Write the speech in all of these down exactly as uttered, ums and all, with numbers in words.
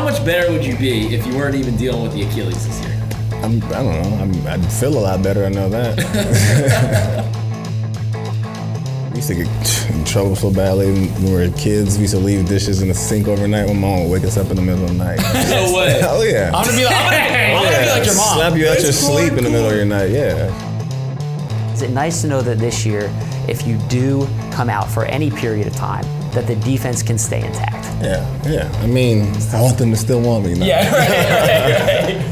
much better would you be if you weren't even dealing with the Achilles this year? I'm, I don't know. I'm, I'd feel a lot better, I know that. We used to get in trouble so badly when we were kids. We used to leave dishes in the sink overnight. My mom would wake us up in the middle of the night. No way. Oh, yeah. I'm gonna be like, I'm gonna, I'm gonna be like your mom. Slap you out It's your cool, sleep cool. in the middle of your night, yeah. Is it nice to know that this year, if you do come out for any period of time, that the defense can stay intact? Yeah, yeah. I mean, I want them to still want me. No? Yeah, right, right, right.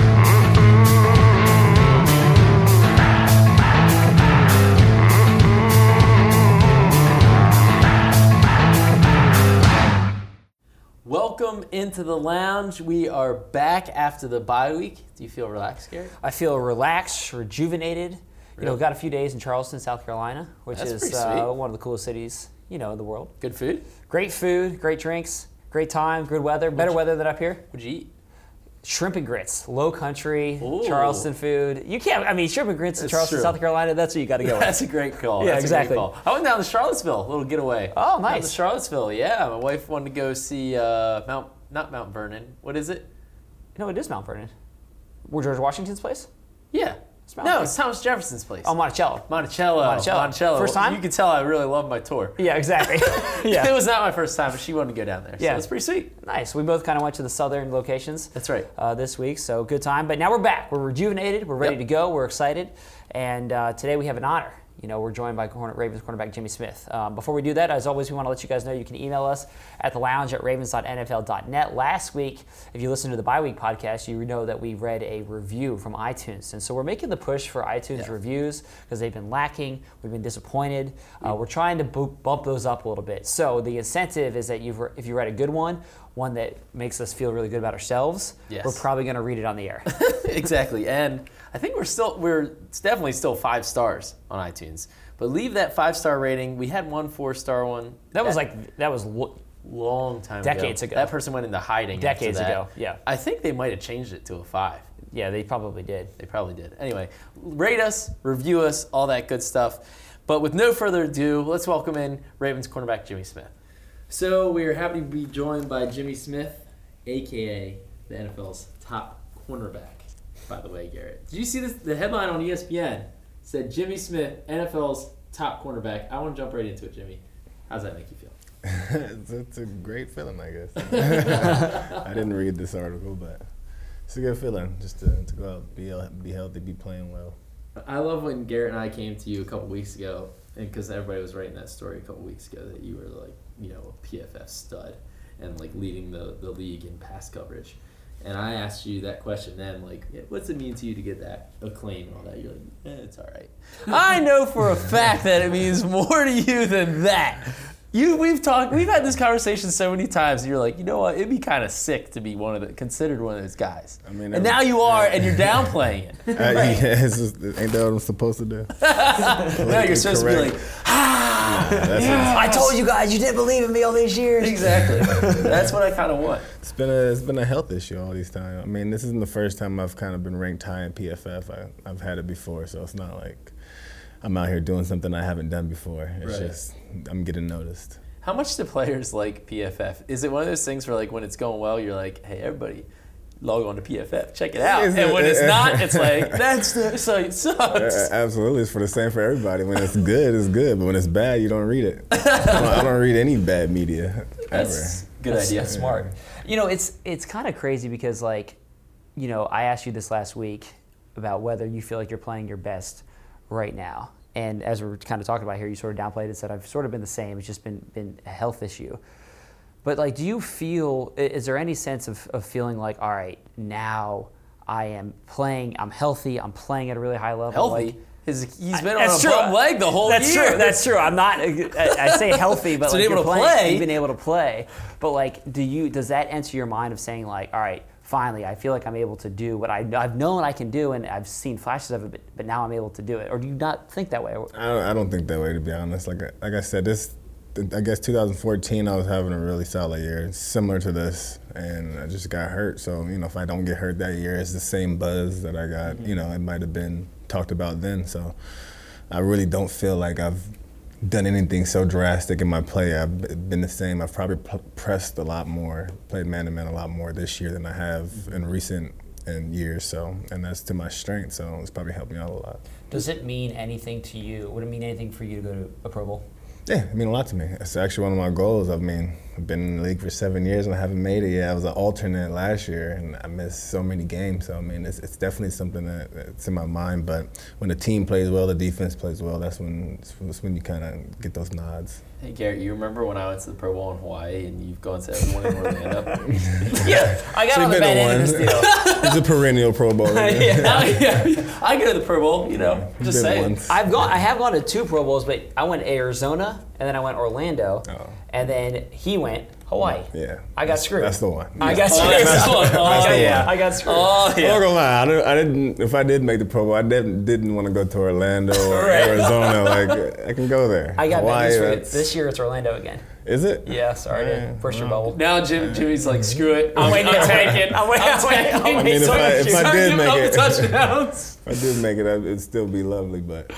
Welcome into the lounge. We are back after the bye week. Do you feel relaxed, Gary? I feel relaxed, rejuvenated. You know, got a few days in Charleston, South Carolina, which That's is pretty uh, sweet. one of the coolest cities, you know, in the world. Good food? Great food, great drinks, great time, good weather, better you- weather than up here. What'd you eat? Shrimp and grits, low country, Ooh. Charleston food. You can't, I mean, shrimp and grits in That's Charleston, true. South Carolina, that's what you got to go with. That's a great call. Yeah, That's exactly. A great call. I went down to Charlottesville, a little getaway. Oh, Down nice. to Charlottesville, yeah. My wife wanted to go see uh, Mount, not Mount Vernon. What is it? No, it is Mount Vernon. Where George Washington's place? Yeah. Mount No, Vernon. it's Thomas Jefferson's place. Oh, Monticello. Monticello. Monticello. Monticello. First time? You can tell I really love my tour. Yeah, exactly. yeah. It was not my first time, but she wanted to go down there. Yeah. So it's pretty sweet. Nice. We both kind of went to the southern locations. That's right. Uh, this week, so good time. But now we're back. We're rejuvenated. We're ready Yep. to go. We're excited. And uh, today we have an honor. You know, we're joined by corner, Ravens cornerback Jimmy Smith. Um, before we do that, as always, we want to let you guys know you can email us at the lounge at ravens dot n f l dot net. Last week, if you listened to the bye week podcast, you know that we read a review from iTunes. And so we're making the push for iTunes Yeah. reviews because they've been lacking. We've been disappointed. Uh, we're trying to bu- bump those up a little bit. So the incentive is that you've re- if you read a good one, one that makes us feel really good about ourselves, Yes. we're probably going to read it on the air. Exactly. And I think we're still, we're it's definitely still five stars on iTunes. But leave that five-star rating. We had one four-star one. That was like, that was lo- long time Decades ago. ago. That person went into hiding after Decades that. ago, yeah. I think they might have changed it to a five. yeah, they probably did. They probably did. Anyway, rate us, review us, all that good stuff. But with no further ado, let's welcome in Ravens cornerback Jimmy Smith. So we are happy to be joined by Jimmy Smith, a k a the N F L's top cornerback, by the way, Garrett. Did you see this? The headline on E S P N said Jimmy Smith, N F L's top cornerback. I want to jump right into it, Jimmy. How's that make you feel? it's, it's a great feeling, I guess. I didn't read this article, but it's a good feeling just to, to go out, be be healthy, be playing well. I love when Garrett and I came to you a couple weeks ago, and because everybody was writing that story a couple weeks ago that you were like, you know, a P F F stud and like leading the, the league in pass coverage. And I asked you that question then, like, what's it mean to you to get that acclaim and all that? You're like, eh, it's all right. I know for a fact that it means more to you than that. You, we've talked, we've had this conversation so many times. And you're like, you know what? It'd be kind of sick to be one of the considered one of those guys. I mean, and now you are, and you're downplaying it. Uh, yeah, it's just, ain't that what I'm supposed to do? Now you're supposed to be like, ah, yeah, that's yeah. I told you guys you didn't believe in me all these years. Exactly. That's what I kind of want. It's been a it's been a health issue all these times. I mean, this isn't the first time I've kind of been ranked high in P F F. I, I've had it before, so it's not like I'm out here doing something I haven't done before. It's Right. just I'm getting noticed. How much do players like P F F? Is it one of those things where, like, when it's going well, you're like, hey, everybody, log on to P F F, check it out. Is And it- when it's not, it's like, that's the site Uh, sucks. Absolutely, it's for the same for everybody. When it's good, it's good, but when it's bad, you don't read it. I don't, I don't read any bad media ever. That's a good That's- idea. That's smart. You know, it's it's kind of crazy because, like, you know, I asked you this last week about whether you feel like you're playing your best right now. And as we're kind of talking about here, you sort of downplayed it, said I've sort of been the same. It's just been been a health issue. But, like, do you feel, is there any sense of, of feeling like, all right, now I am playing, I'm healthy, I'm playing at a really high level? Healthy? Like, His, he's been That's on a true. bum leg the whole That's year. true. That's true. I'm not. I, I say healthy, but So like able you're to playing, play. you've been able to play. But like, do you? Does that enter your mind of saying like, all right, finally, I feel like I'm able to do what I, I've known I can do, and I've seen flashes of it, but, but now I'm able to do it? Or do you not think that way? I don't, I don't think that way, to be honest. Like I- like I said, this. I guess two thousand fourteen, I was having a really solid year, similar to this, and I just got hurt. So, you know, if I don't get hurt that year, it's the same buzz that I got. Mm-hmm. You know, it might have been talked about then. So I really don't feel like I've done anything so drastic in my play. I've been the same. I've probably p- pressed a lot more, played man-to-man a lot more this year than I have in recent in years. So, and that's to my strength. So it's probably helped me out a lot. Does it mean anything to you? Would it mean anything for you to go to a Pro Bowl? Yeah, it mean a lot to me. It's actually one of my goals. I mean, I've been in the league for seven years and I haven't made it yet. I was an alternate last year and I missed so many games. So, I mean, it's, it's definitely something that, that's in my mind. But when the team plays well, the defense plays well, that's when, that's when you kind of get those nods. Hey, Garrett, you remember when I went to the Pro Bowl in Hawaii and you've gone to everyone in Orlando? Yeah, I got So on the you've been bad to end of this deal. He's a perennial Pro Bowler. Yeah. yeah. I go to the Pro Bowl, you know, You've just been saying. once. I've gone. I have gone to two Pro Bowls, but I went to Arizona and then I went Orlando, Oh. and then he went Hawaii. Yeah. I got screwed. That's the one. I got Oh, screwed. that's the one. Oh, I got, yeah. I got screwed. Oh, I'm yeah. not gonna lie. I didn't, I didn't. If I did make the Pro Bowl, I didn't didn't want to go to Orlando or Right. Arizona. Like I can go there. I got Hawaii, Vegas for that's- this year. It's Orlando again. Is it? Yeah, sorry Yeah, to push your well. bubble. Now Jim, Jimmy's like, screw it. I'm waiting. I'm taking. I'm waiting. I'm waiting. I'm I waiting. mean, if I- if I Start did giving make up it- the touchdowns. If I did make it, it'd still be lovely, but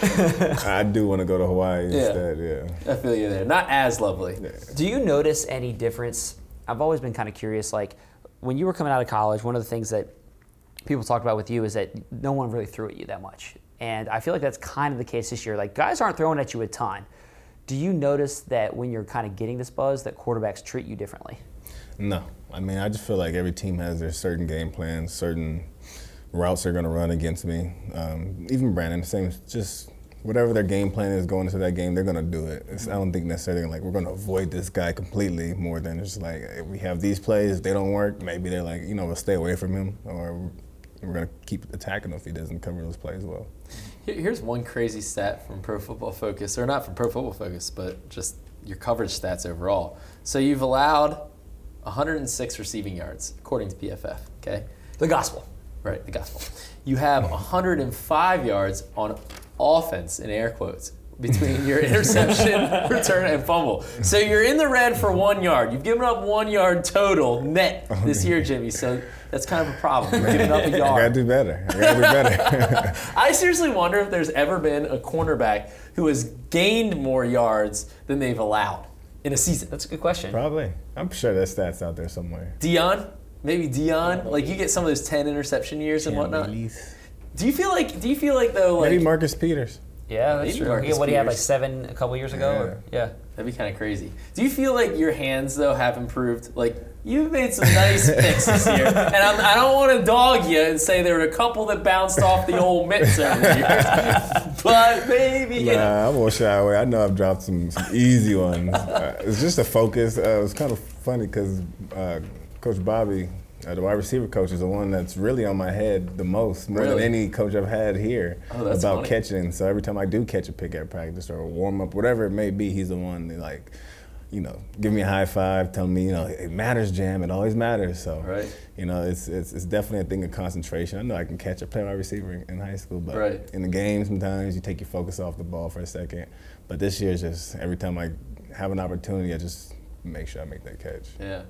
I do want to go to Hawaii Yeah. instead. Yeah. I feel you there. Not as lovely. Do you notice any difference? I've always been kind of curious. Like when you were coming out of college, one of the things that people talk about with you is that no one really threw at you that much, and I feel like that's kind of the case this year. Like guys aren't throwing at you a ton. Do you notice that when you're kind of getting this buzz, that quarterbacks treat you differently? No, I mean, I just feel like every team has their certain game plans, certain routes they're going to run against me. Um, even Brandon, the same, just whatever their game plan is going into that game, they're going to do it. It's, I don't think necessarily like we're going to avoid this guy completely more than it's like if we have these plays, if they don't work, maybe they're like, you know, we'll stay away from him or we're going to keep attacking him if he doesn't cover those plays well. Here- Here's one crazy stat from Pro Football Focus, or not from Pro Football Focus, but just your coverage stats overall. So you've allowed one hundred six receiving yards, according to P F F, okay? The gospel. Right, the gospel. You have one hundred five yards on offense, in air quotes, between your interception, return, and fumble. So you're in the red for one yard. You've given up one yard total net this year, Jimmy. So that's kind of a problem. You're giving up a I got to yard. do better. I got to do better. I seriously wonder if there's ever been a cornerback who has gained more yards than they've allowed in a season. That's a good question. Probably. I'm sure that stat's out there somewhere. Dion? Maybe Dion? Like you get some of those ten interception years and whatnot. Do you feel like, do you feel like though, like, Maybe Marcus Peters. Yeah, that's Maybe true. Marcus Yeah, what do you have, like Peters. seven a couple years ago? Or, yeah. that'd be kind of crazy. Do you feel like your hands though have improved? Like you've made some nice picks this year, and I'm, I don't want to dog you and say there were a couple that bounced off the old mitts over the years, but maybe you know. Nah, I won't shy away. I know I've dropped some, some easy ones. Uh, it's just a focus. Uh, it was kind of funny because uh, Coach Bobby, uh, the wide receiver coach, is the one that's really on my head the most, more Really? than any coach I've had here Oh, that's about funny. catching. So every time I do catch a pick at practice or a warm up, whatever it may be, he's the one that like, you know, give me a high five, tell me, you know, it matters, Jam. It always matters. So, Right. you know, it's, it's it's definitely a thing of concentration. I know I can catch a play wide receiver in, in high school, but Right. in the game sometimes you take your focus off the ball for a second. But this year, just every time I have an opportunity, I just make sure I make that catch. Yeah.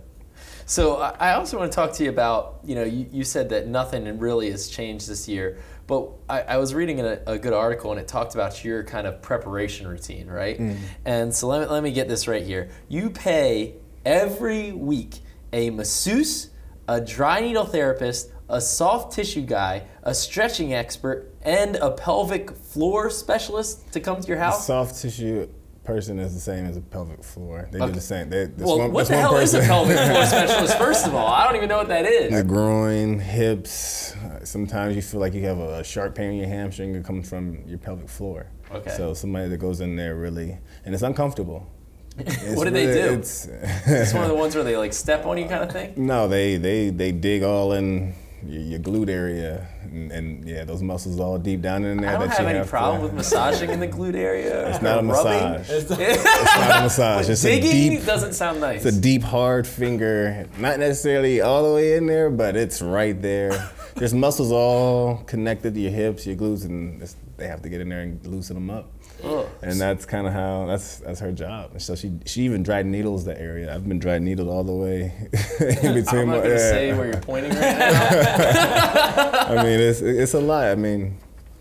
So I I also want to talk to you about, you know, you, you said that nothing really has changed this year, but I, I was reading a, a good article and it talked about your kind of preparation routine, right? Mm. And so let me, let me get this right here. You pay every week a masseuse, a dry needle therapist, a soft tissue guy, a stretching expert, and a pelvic floor specialist to come to your The house? soft tissue person is the same as a pelvic floor. They Okay. do the same. They, this Well, one, what this the one hell is a person- pelvic floor specialist, first of all? I don't even know what that is. The groin, hips. uh, Sometimes you feel like you have a sharp pain in your hamstring that comes from your pelvic floor. Okay. So somebody that goes in there really, and it's uncomfortable. It's What do they really- do? It's, It's one of the ones where they like step on you kind of thing? No, they they they dig all in your, your glute area, and, and yeah, those muscles all deep down in there. I don't that have you any have problem to, with massaging in the glute area. It's not a rubbing. massage. It's not a massage. It's a Digging deep. doesn't sound nice. It's a deep, hard finger, not necessarily all the way in there, but it's right there. There's muscles all connected to your hips, your glutes, and it's, they have to get in there and loosen them up. Ugh. And that's kind of how that's that's her job. And so she she even dried needles the area. I've been dried needled all the way in between. I'm not my, going to yeah. say where you're pointing right now. I mean, it's it's a lot. I mean,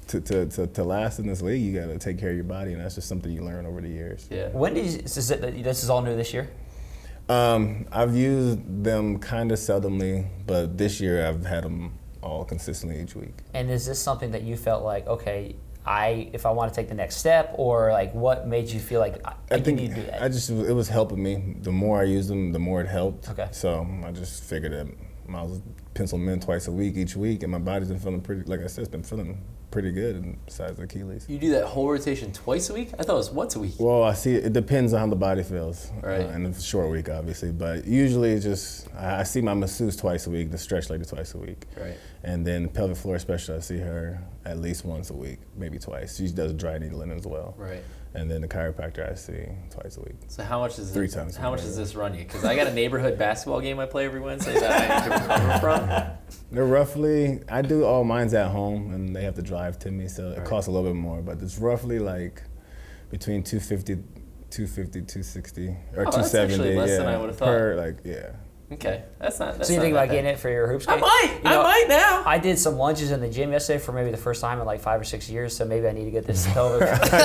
to, to, to, to last in this league, you got to take care of your body, and that's just something you learn over the years. Yeah. When did you, is it, this is all new this year? Um, I've used them kind of seldomly, but this year I've had them all consistently each week. And is this something that you felt like, okay, I if I want to take the next step, or like what made you feel like I, I think you need to do that? I just it was helping me. The more I used them, the more it helped. Okay. So I just figured that I was pencil them in twice a week each week, and my body's been feeling pretty. Like I said, it's been feeling pretty good, and besides the Achilles. You do that whole rotation twice a week? I thought it was once a week. Well, I see it depends on how the body feels. Right. Uh, and it's a short week, obviously, but usually it's just I I see my masseuse twice a week, the stretch lady twice a week. Right. And then pelvic floor specialist, I see her at least once a week, maybe twice. She does dry needling as well. Right. And then the chiropractor I see twice a week. So how much is Three this, times a How much week. does this run you? Because I got a neighborhood basketball game I play every Wednesday that I need to recover from. They're roughly, I do all mine's at home, and they have to drive to me, so it Right. costs a little bit more, but it's roughly like between two fifty, two fifty, two sixty, or Oh, two that's seventy. actually less yeah, than I would've thought. Per, like, yeah. Okay, that's not. That's So you not think that about bad. getting it for your hoops I game? might. You know, I might now. I did some lunges in the gym yesterday for maybe the first time in like five or six years, so maybe I need to get this pelvic.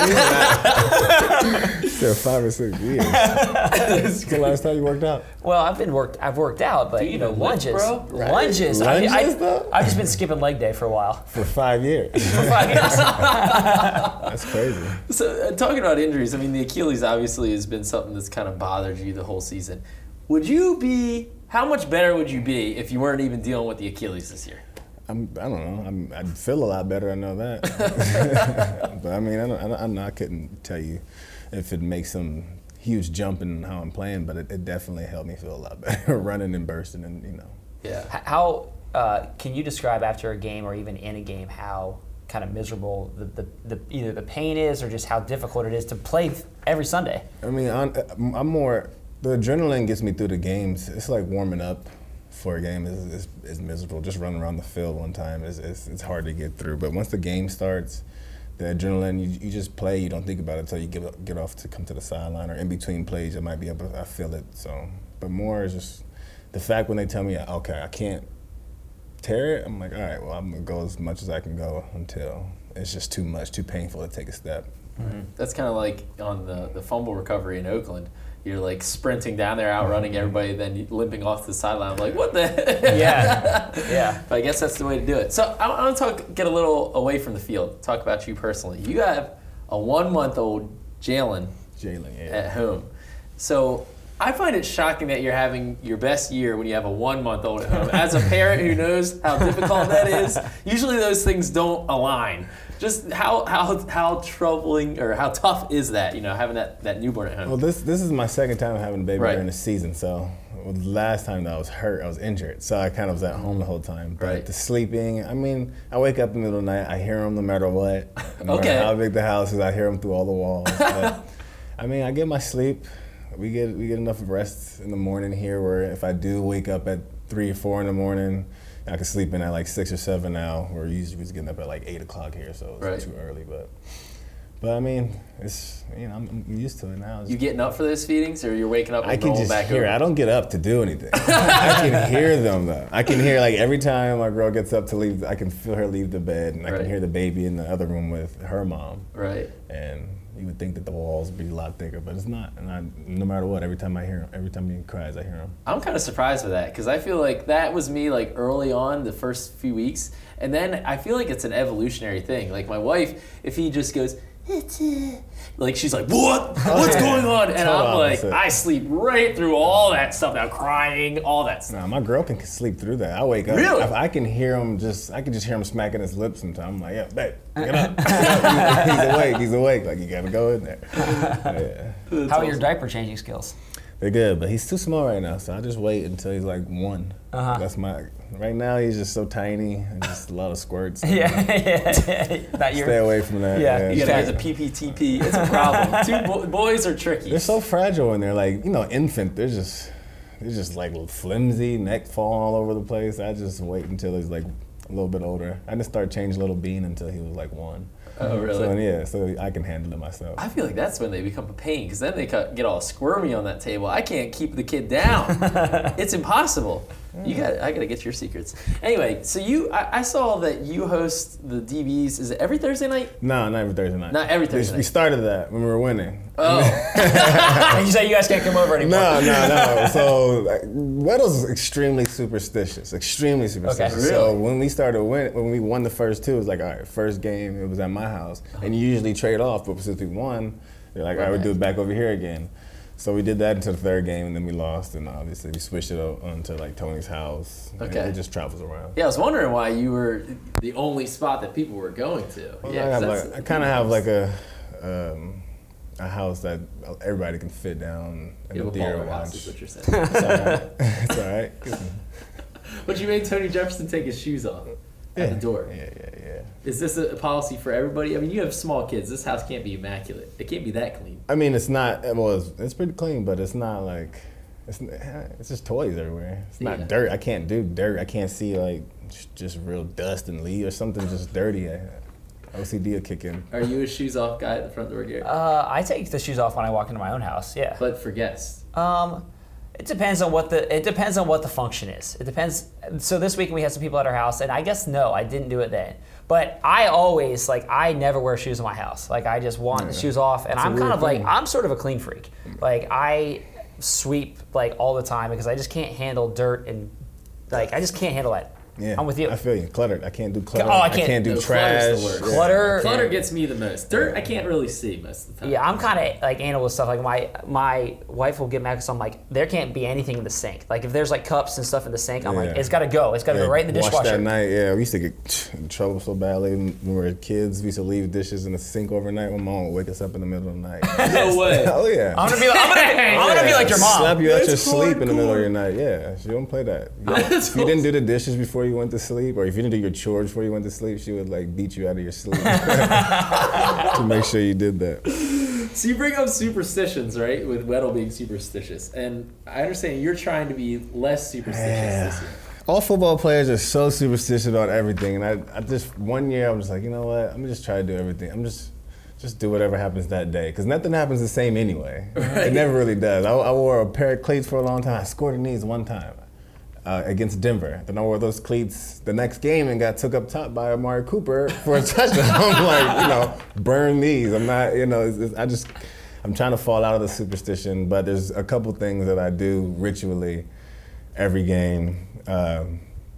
So five or six years. When's the last time you worked out? Well, I've been worked. I've worked out, but Do you you know, even lift, lunges, bro? Right. lunges. I, Lunges, I, though? I've just been skipping leg day for a while. For five years. For five years. That's crazy. So uh, talking about injuries, I mean, the Achilles obviously has been something that's kind of bothered you the whole season. Would you be? How much better would you be if you weren't even dealing with the Achilles this year? I'm, I don't know. I'm, I'd feel a lot better. I know that. But I mean, I, don't, I, don't, I, know I couldn't tell you if it makes some huge jump in how I'm playing, but it, it definitely helped me feel a lot better running and bursting, and you know. Yeah. How uh, can you describe after a game or even in a game how kind of miserable the, the, the either the pain is or just how difficult it is to play every Sunday? I mean, I'm, I'm more. The adrenaline gets me through the games. It's like warming up for a game is is, is miserable. Just running around the field one time is it's, it's hard to get through. But once the game starts, the adrenaline, you, you just play. You don't think about it until you get get off to come to the sideline or in between plays. I might be able to, I feel it. So, but more is just the fact when they tell me, okay, I can't tear it. I'm like, all right, well, I'm gonna go as much as I can go until it's just too much, too painful to take a step. Mm-hmm. That's kind of like on the, the fumble recovery in Oakland. You're like sprinting down there, outrunning everybody, then limping off to the sideline. I'm like, what the heck? Yeah, yeah. But I guess that's the way to do it. So I, I want to talk, get a little away from the field, talk about you personally. You have a one-month-old Jalen Jalen, yeah. at home. So I find it shocking that you're having your best year when you have a one-month-old at home. As a parent who knows how difficult that is, usually those things don't align. Just how how how troubling or how tough is that, you know, having that, that newborn at home? Well, this this is my second time having a baby Right. during the season. So well, the last time that I was hurt, I was injured. So I kind of was at home the whole time. But Right. the sleeping, I mean, I wake up in the middle of the night, I hear them no matter what. No Okay. matter how big the house is, I hear them through all the walls. But, I mean, I get my sleep. We get we get enough rest in the morning here where if I do wake up at three or four in the morning, I can sleep in at like six or seven now. We're usually just getting up at like eight o'clock here, so it's Right. too early. But but I mean, it's you know I'm, I'm used to it now. It's, You getting up for those feedings, or you're waking up and I can rolling just back hear. over? I don't get up to do anything. I can hear them though. I can hear like every time my girl gets up to leave, I can feel her leave the bed, and I Right. can hear the baby in the other room with her mom. Right. And you would think that the walls would be a lot thicker, but it's not. And I, no matter what, every time I hear him, every time he cries, I hear him. I'm kind of surprised with that because I feel like that was me like early on the first few weeks, and then I feel like it's an evolutionary thing. Like my wife, if he just goes, it's uh, like she's like, what? What's yeah. going on? And Total I'm like, opposite. I sleep right through all that stuff now, crying, all that stuff. Nah, my girl can sleep through that. I wake up. Really? If I can hear him just, I can just hear him smacking his lips sometimes. I'm like, yeah, babe, get up. He's awake, he's awake. Like, you gotta go in there. Yeah. How are your diaper changing skills? They're good, but he's too small right now, so I just wait until he's like one. Uh-huh. That's my, right now he's just so tiny, and just a lot of squirts. Yeah, yeah. Not your- Stay away from that. Yeah, You gotta Yeah. get the P P T P. It's a problem. Two bo- boys are tricky. They're so fragile when they're like, you know, infant. They're just, they're just like flimsy, neck falling all over the place. I just wait until he's like a little bit older. I didn't start changing little Bean until he was like one. Oh, really? So yeah, so I can handle it myself. I feel like that's when they become a pain because then they cut- get all squirmy on that table. I can't keep the kid down. It's impossible. You got. I gotta get your secrets. Anyway, so you, I, I saw that you host the D Bs. Is it every Thursday night? No, not every Thursday night. Not every Thursday We night. started that when we were winning. Oh, And you say you guys can't come over anymore. No, no, no. So like, Weddle's extremely superstitious, extremely superstitious. Okay. So Really? when we started win, when we won the first two, it was like, all right, first game, it was at my house, and you usually trade off, but since we won, they're like, all right, we'll do it back over here again. So we did that until the third game, and then we lost, and obviously we switched it o- onto like Tony's house. and Okay. it just travels around. yeah. I was wondering why you were the only spot that people were going to. Well, yeah, I, have 'cause that's- like, I kind of have like a um, a house that everybody can fit down in You the have a theater baller house, is lounge. what you're saying. It's all right. It's all right. But you made Tony Jefferson take his shoes off Yeah. at the door. Yeah, yeah, yeah. Is this a policy for everybody? I mean, you have small kids. This house can't be immaculate. It can't be that clean. I mean, it's not. Well, it's, it's pretty clean, but it's not like it's. It's just toys everywhere. It's not Yeah. dirt. I can't do dirt. I can't see like just real dust and leaves or something just dirty. I, O C D will kick in. Are you a shoes off guy at the front door, Garrett? Uh, I take the shoes off when I walk into my own house. Yeah. But for guests. Um, it depends on what the it depends on what the function is. It depends. So this weekend we had some people at our house, and I guess no, I didn't do it then. But I always like I never wear shoes in my house. Like I just want the shoes off, and It's a I'm kind weird of like thing. I'm sort of a clean freak. Like I sweep like all the time because I just can't handle dirt and like I just can't handle that. Yeah, I'm with you. I feel you. Cluttered. I can't do clutter. Oh, I can't- do No, trash. clutter's the worst. Yeah, Clutter- I can't. Clutter gets me the most. Dirt, I can't really see most of the time. Yeah, I'm kind of like anal with stuff. Like my my wife will get mad because I'm like, there can't be anything in the sink. Like if there's like cups and stuff in the sink, I'm like, Yeah. it's got to go. It's got to Yeah, go right in the wash dishwasher. that night, yeah. We used to get in trouble so badly when we were kids. We used to leave dishes in the sink overnight. My mom would wake us up in the middle of the night. No way. Oh yeah. I'm gonna be like, I'm gonna, I'm gonna be like your mom. Slap you out your That's sleep in the middle of hardcore. your night. Yeah, she don't play that. That's If you didn't do the dishes before you went to sleep, or if you didn't do your chores before you went to sleep, she would like beat you out of your sleep to make sure you did that. So you bring up superstitions, right? With Weddle being superstitious. And I understand you're trying to be less superstitious Yeah. this year. All football players are so superstitious about everything, and I, I just one year I was like, you know what? I'm gonna just try to do everything. I'm just just do whatever happens that day, because nothing happens the same anyway. It never really does. I, I wore a pair of cleats for a long time. I scored in these one time uh, against Denver. Then I wore those cleats the next game and got took up top by Amari Cooper for a touchdown. I'm like, you know, burn these. I'm not, you know, it's, it's, I just I'm trying to fall out of the superstition, but there's a couple things that I do ritually every game. Um,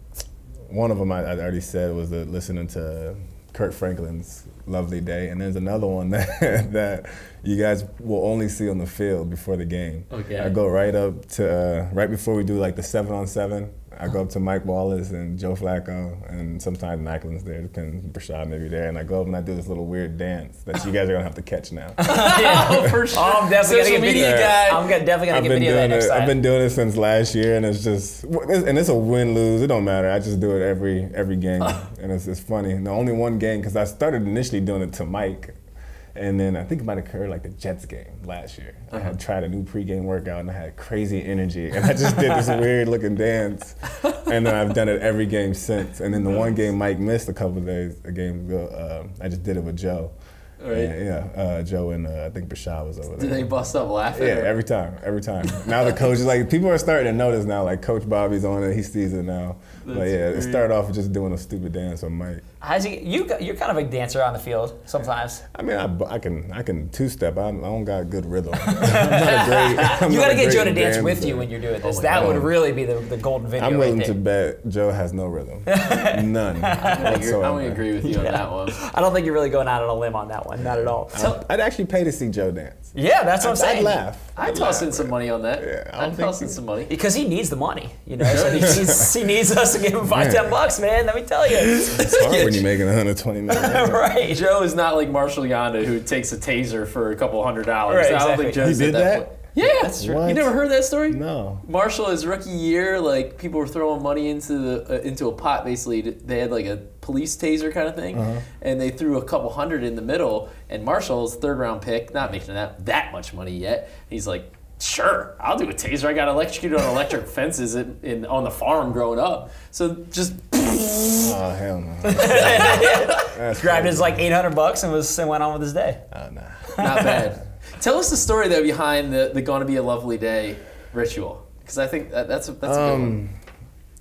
one of them I, I already said was the, listening to Kurt Franklin's Lovely Day, and there's another one that that you guys will only see on the field before the game. Okay. I go right up to uh, right before we do like the seven on seven. I go up to Mike Wallace and Joe Flacco, and sometimes Macklin's there, depends. Brashad maybe there, and I go up and I do this little weird dance that you guys are gonna have to catch now. Oh, for sure. Oh, I'm definitely Social gonna get media video. guy. I'm gonna, definitely gonna I've get been video of that doing next it. time. I've been doing it since last year, and it's just and it's a win lose. It don't matter. I just do it every every game, and it's it's funny. And the only one game because I started initially doing it to Mike, and then I think it might have occurred like the Jets game last year. I had tried a new pregame workout, and I had crazy energy, and I just did this weird looking dance, and then I've done it every game since. And then the one game Mike missed a couple of days, a game ago, uh, I just did it with Joe. Right. Yeah, yeah. Uh, Joe and uh, I think Brashad was over there. Did they bust up laughing? Yeah, every time, every time. Now the coach is like, people are starting to notice now, like Coach Bobby's on it, he sees it now. But That's yeah, it great. started off with just doing a stupid dance on Mike. How's he, you? You're kind of a dancer on the field sometimes. I mean, I, I can I can two-step, I, I don't got good rhythm. I'm not a great, I'm You not got to a get Joe to great dance with dancer. you when you're doing this. my that God. would really be the, the golden video. I'm willing right to there. bet Joe has no rhythm. None. I think you're- I'm whatsoever. going to agree with you on that one. I don't think you're really going out on a limb on that one. Not at all. Tell- I'd actually pay to see Joe dance. Yeah, that's what I'm saying. I'd laugh. I'd I'd toss laugh, in some but- money on that. Yeah, I don't I'd think toss in he- some money. Because he needs the money, you know. So he needs, he needs us to give him five, ten bucks, man. Let me tell you. It's hard when you're making one hundred twenty million. Right. Joe is not like Marshall Yonda who takes a taser for a couple hundred dollars. Right, I don't exactly. think Joe's He at did that, that? point. Yeah, that's true. What? You never heard that story? No. Marshall, his rookie year, like people were throwing money into the uh, into a pot. Basically, they had like a police taser kind of thing, Uh-huh. and they threw a couple hundred in the middle. And Marshall's third round pick, not making that that much money yet. He's like, sure, I'll do a taser. I got electrocuted on electric fences in, in on the farm growing up. So just Oh, hell no. That's Grabbed crazy. his like eight hundred bucks and was and went on with his day. Oh, nah. not bad. Tell us the story though behind the the "Gonna Be a Lovely Day" ritual, because I think that, that's a, that's a good one. Um,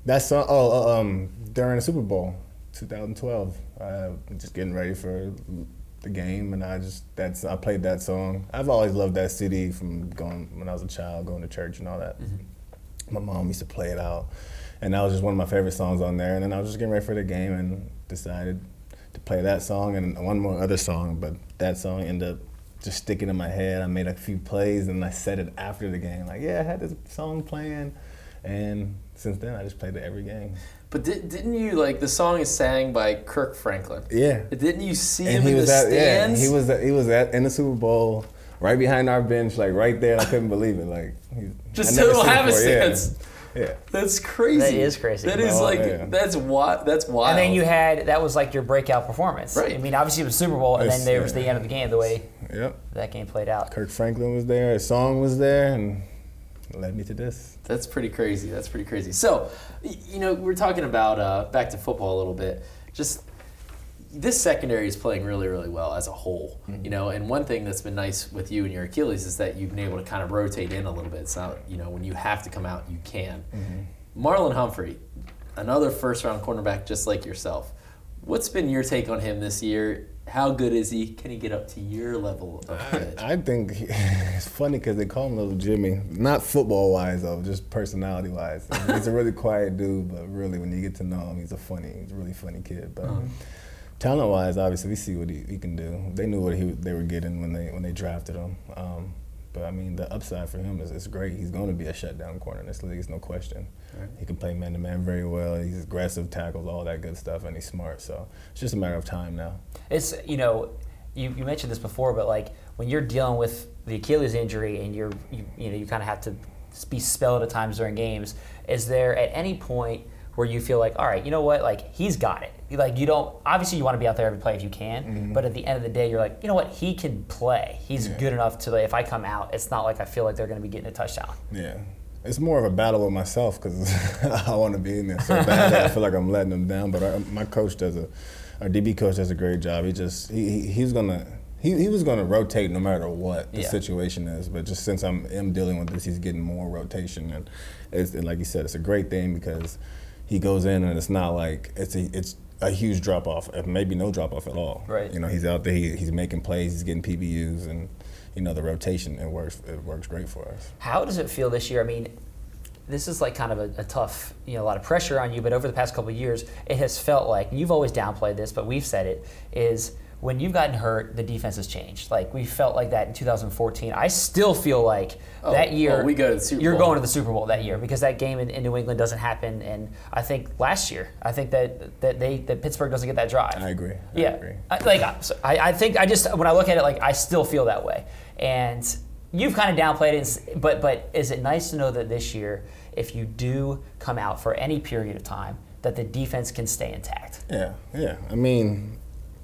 That song, oh, uh, um, during the Super Bowl, twenty twelve, uh, just getting ready for the game, and I just that's I played that song. I've always loved that city from going when I was a child, going to church and all that. Mm-hmm. My mom used to play it out, and that was just one of my favorite songs on there. And then I was just getting ready for the game and decided to play that song and one more other song, but that song ended up just sticking in my head. I made a few plays and I said it after the game, like, yeah, I had this song playing, and since then I just played it every game. But did, didn't you, like, the song is sang by Kirk Franklin? Yeah. Didn't you see and him he in was the at, stands? Yeah, he was at, he was at in the Super Bowl, right behind our bench, like right there. And I couldn't believe it, like he, just total happenstance. Yeah. yeah, that's crazy. That is crazy. That is oh, like yeah. that's wild. That's wild. And then you had that was like your breakout performance. Right. I mean, obviously it was Super Bowl, and It's, then there yeah. was the end of the game, the way Yep. that game played out. Kirk Franklin was there. His song was there, and it led me to this. That's pretty crazy. That's pretty crazy. So, y- you know, we're talking about uh, back to football a little bit. Just this secondary is playing really, really well as a whole. Mm-hmm. You know, and one thing that's been nice with you and your Achilles is that you've been able to kind of rotate in a little bit. It's not, you know, when you have to come out, you can. Mm-hmm. Marlon Humphrey, another first-round cornerback just like yourself. What's been your take on him this year? How good is he? Can he get up to your level of good? I, I think he, it's funny because they call him Little Jimmy. Not football-wise, though, just personality-wise. He's a really quiet dude, but really, when you get to know him, he's a funny, he's a really funny kid. But uh-huh. talent-wise, obviously, we see what he, he can do. They knew what he they were getting when they when they drafted him. Um, but I mean, the upside for him is, is great. He's going to be a shutdown corner in this league. There's no question. Right. He can play man-to-man very well. He's aggressive, tackles, all that good stuff, and he's smart. So it's just a matter of time now. It's, you know, you, you mentioned this before, but like when you're dealing with the Achilles injury and you're, you, you know, you kind of have to be spelled at times during games, is there at any point where you feel like, all right, you know what, like he's got it. Like you don't, obviously you want to be out there every play if you can, mm-hmm. but at the end of the day, you're like, you know what, he can play. He's yeah. good enough to, like, if I come out, it's not like I feel like they're going to be getting a touchdown. Yeah. It's more of a battle with myself because I want to be in there so bad that I feel like I'm letting them down. But our, my coach does a, our D B coach does a great job. He just he, he he's gonna he, he was gonna rotate no matter what the yeah. situation is. But just since I'm am dealing with this, he's getting more rotation, and it's and like you said, it's a great thing because he goes in and it's not like it's a it's a huge drop off, maybe no drop off at all. Right. You know, he's out there, he, he's making plays, he's getting P B Us, and you know, the rotation, it works it works great for us. How does it feel this year? I mean, this is like kind of a, a tough, you know, a lot of pressure on you, but over the past couple of years, it has felt like, and you've always downplayed this, but we've said it, is when you've gotten hurt, the defense has changed. Like, we felt like that in two thousand fourteen. I still feel like oh, that year, well, we go to the Super you're Bowl. going to the Super Bowl that year because that game in, in New England doesn't happen. And I think last year, I think that that they that Pittsburgh doesn't get that drive. I agree. I yeah. agree. I, like, I, I think I just, when I look at it, like, I still feel that way. And you've kind of downplayed it, but but is it nice to know that this year, if you do come out for any period of time, that the defense can stay intact? Yeah, yeah. I mean,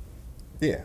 yeah.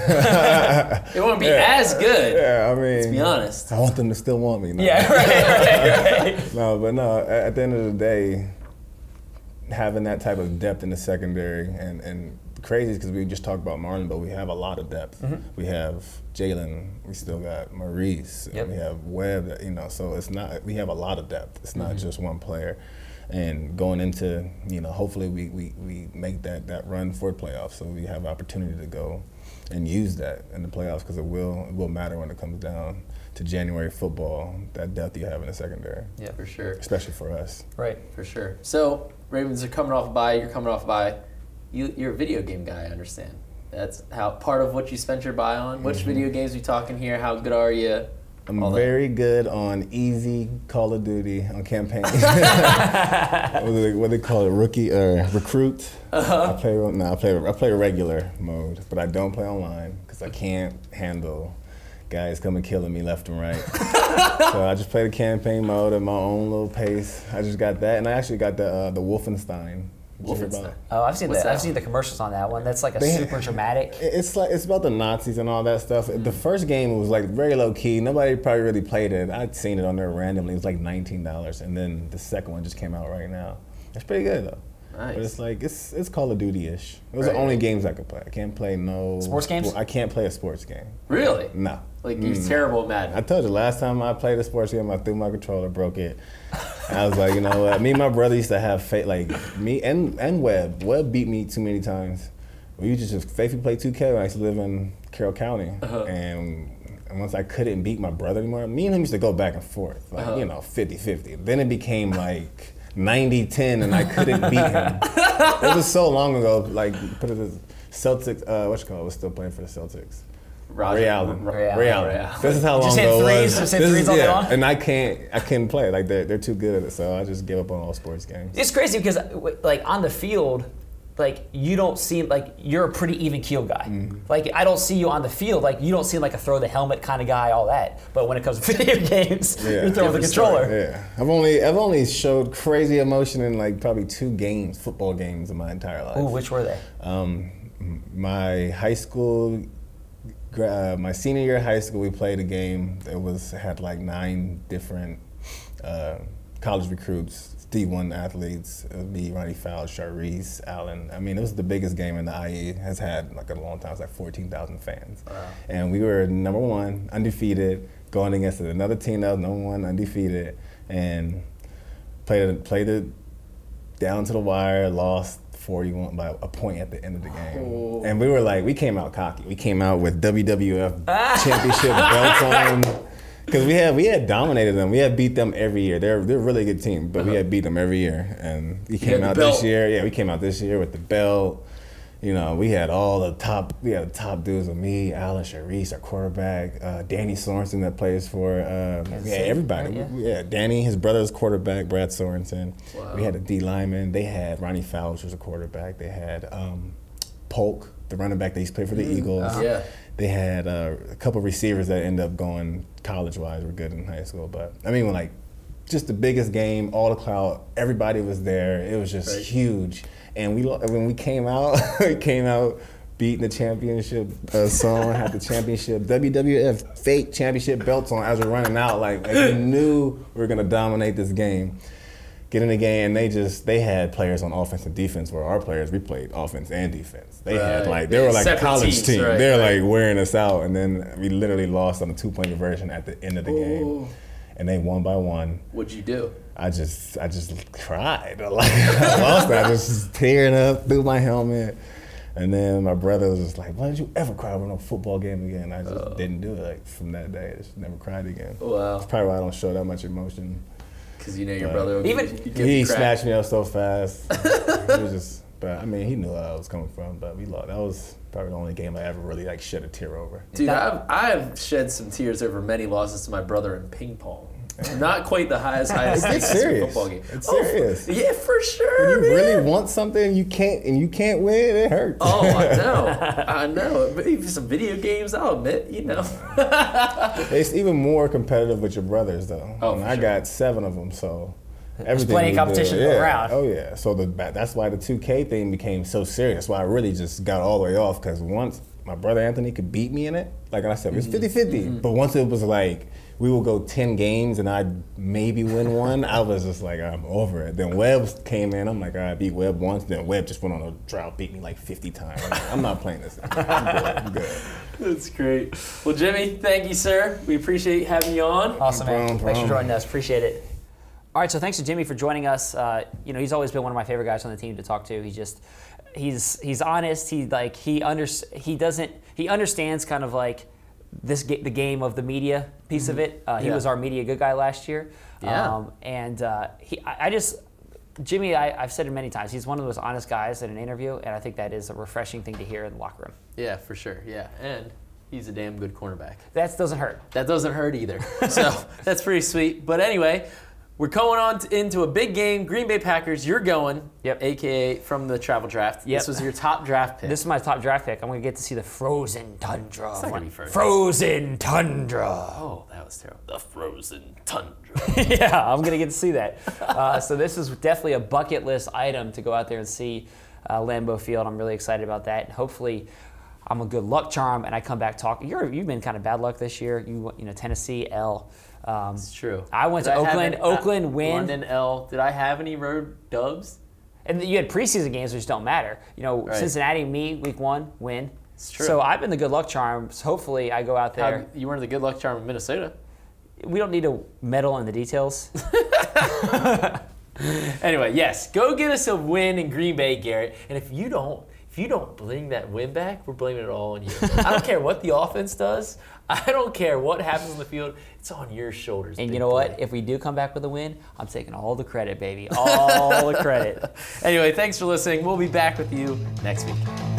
It won't be yeah. as good. Yeah, I mean. Let's be honest. I want them to still want me. No. Yeah, right, right, right. No, but no, at the end of the day, having that type of depth in the secondary and, and crazy because we just talked about Marlon, but we have a lot of depth. Mm-hmm. We have Jalen, we still got Maurice, yep. and we have Webb, you know, so it's not, we have a lot of depth. It's not mm-hmm. just one player. And going into, you know, hopefully we, we, we make that, that run for the playoffs, so we have opportunity to go and use that in the playoffs because it will it will matter when it comes down to January football, that depth you have in the secondary. Yeah, for sure. Especially for us. Right, for sure. So, Ravens are coming off a bye, you're coming off a bye. You, you're a video game guy, I understand. That's how part of what you spent your buy on. Which mm-hmm. video games are we talking here? How good are you? I'm All very that. good on easy Call of Duty on campaign. what, do they, what do they call it? Rookie or uh, recruit? Uh-huh. I play no, I play I play regular mode, but I don't play online because I can't handle guys coming killing me left and right. So I just play the campaign mode at my own little pace. I just got that, and I actually got the uh, the Wolfenstein. Wolfenstein. Oh, I've seen What's the that? I've seen the commercials on that one. That's like a They, super dramatic. It's like it's about the Nazis and all that stuff. Mm. The first game was like very low key. Nobody probably really played it. I'd seen it on there randomly. It was like nineteen dollars, and then the second one just came out right now. It's pretty good though. Nice. But it's like it's it's Call of Duty-ish. Those are Right. the only games I can play. I can't play no Sports games? I can't play a sports game. Really? No. Like you're terrible at Madden. I told you last time I played a sports game, I threw my controller, broke it. And I was like, you know what? Me and my brother used to have fa- like me and and Webb. Webb beat me too many times. We used to just faithfully play two K when I used to live in Carroll County, Uh-huh. and. And once I couldn't beat my brother anymore, me and him used to go back and forth, like, Uh-huh. you know, fifty-fifty. Then it became like ninety ten, and I couldn't beat him. It was so long ago, like, put it as Celtics, uh, what's it called? Was still playing for the Celtics. Roger, Ray Allen. Ray Ray Allen. Ray Allen. Allen. Ray Allen. This is how long Just hit ago it threes, was. just hit This threes is- all day yeah, long? and I can't, I couldn't play. Like, they're, they're too good at it, so I just give up on all sports games. It's crazy because, like, on the field, like, you don't seem like you're a pretty even keel guy. Mm-hmm. Like, I don't see you on the field. Like, you don't seem like a throw the helmet kind of guy, all that. But when it comes to video games, Yeah. you're throwing the Different story. controller. Yeah, I've only I've only showed crazy emotion in like probably two games, football games in my entire life. Ooh, which were they? Um, my high school, gra- uh, my senior year of high school, we played a game that was had like nine different uh, college recruits, D one athletes. It was me, Ronnie Fowles, Charisse, Allen. I mean, it was the biggest game in the I E. Has had like a long time. It's like fourteen thousand fans, Wow. and we were number one, undefeated, going against another team that was number one, undefeated, and played it, played it down to the wire, lost forty-one by a point at the end of the game. Oh. And we were like, we came out cocky. We came out with W W F championship belts on. Because we had we had dominated them. We had beat them every year. They're they're a really good team, but Uh-huh. we had beat them every year. And we had came the out belt. this year. Yeah, we came out this year with the belt. You know, we had all the top. We had the top dudes with me, Alan Charisse, our quarterback, uh, Danny Sorensen that plays for. Um, yeah, City, everybody. right? We- yeah, Danny, his brother's quarterback, Brad Sorensen. Wow. We had a D lineman. They had Ronnie Fowles, who was a quarterback. They had um, Polk, the running back that used to play for the Eagles. Uh-huh. Yeah. They had uh, a couple receivers that ended up going college-wise, were good in high school. But I mean, when like just the biggest game, all the crowd, everybody was there. It was just Right. huge. And we lo- when we came out, we came out beating the championship uh, song, had the championship W W F fake championship belts on as we're running out. Like, like we knew we were gonna dominate this game. Get in the game, and they just they had players on offense and defense. Where our players, we played offense and defense. They had Right. like they were like a Separate college teams, team. right, they were right. like wearing us out, and then we literally lost on a two point conversion at the end of the Ooh. game, and they won by one. What'd you do? I just I just cried. Like I lost it. I was just tearing up through my helmet. And then my brother was just like, why did you ever cry over no football game again? I just Oh. didn't do it. Like from that day, I just never cried again. Wow. That's probably why I don't show that much emotion. Because you know your But brother would Even- give, give He you crap. snatched me up so fast. He was just, but I mean, he knew where I was coming from. But we lost. That was probably the only game I ever really like shed a tear over. Dude, That- I've, I've shed some tears over many losses to my brother in ping pong. Not quite the highest, highest It's stakes serious. football game. It's Oh, serious. Yeah, for sure, When you man. really want something, you can't, and you can't win. It hurts. Oh, I know. I know. Maybe some video games, I'll admit, you know. It's even more competitive with your brothers, though. Oh, and for I sure. got seven of them, so everything. plenty of we competition do, to go yeah. around. Oh yeah. So the that's why the two K thing became so serious. That's why I really just got all the way off because once my brother Anthony could beat me in it, like I said, it was fifty-fifty. But once it was like we will go ten games and I'd maybe win one, I was just like, I'm over it. Then Webb came in. I'm like, all right, I beat Webb once. Then Webb just went on a drought, beat me like fifty times. I'm, like, I'm not playing this. I'm good. I'm good. That's great. Well, Jimmy, thank you, sir. We appreciate having you on. Awesome, man. problem, Thanks for problem. joining us. Appreciate it. All right, so thanks to Jimmy for joining us. Uh, you know, he's always been one of my favorite guys on the team to talk to. He's just, he's he's honest. He like he under he doesn't he understands kind of like this ga- the game of the media piece of it. Uh, he Yeah. was our media good guy last year. Yeah. Um, and uh, he, I, I just. Jimmy, I, I've said it many times, he's one of the most honest guys in an interview, and I think that is a refreshing thing to hear in the locker room. Yeah, for sure. Yeah, and he's a damn good cornerback. That doesn't hurt. That doesn't hurt either. So that's pretty sweet. But anyway, we're going on to, into a big game. Green Bay Packers, you're going. Yep. A K A from the travel draft. Yep. This was your top draft pick. This is my top draft pick. I'm going to get to see the frozen tundra. It's not gonna be frozen. Frozen tundra. Oh, that was terrible. The frozen tundra. Yeah, I'm going to get to see that. Uh, so this is definitely a bucket list item to go out there and see uh, Lambeau Field. I'm really excited about that. And hopefully I'm a good luck charm and I come back talking. You're, you've been kind of bad luck this year. You you know, Tennessee, L. Um, It's true. I went Did to have Oakland. any- Oakland uh, win. London L. Did I have any road dubs? And you had preseason games which don't matter. You know, Right. Cincinnati, me, week one, win. It's true. So I've been the good luck charm. So hopefully I go out there. How, you weren't the good luck charm in Minnesota. We don't need to meddle in the details. Anyway, yes, go get us a win in Green Bay, Garrett. And if you don't, if you don't bring that win back, we're blaming it all on you. I don't care what the offense does. I don't care what happens on the field. It's on your shoulders. And big you know boy. what? If we do come back with a win, I'm taking all the credit, baby. All the credit. Anyway, thanks for listening. We'll be back with you next week.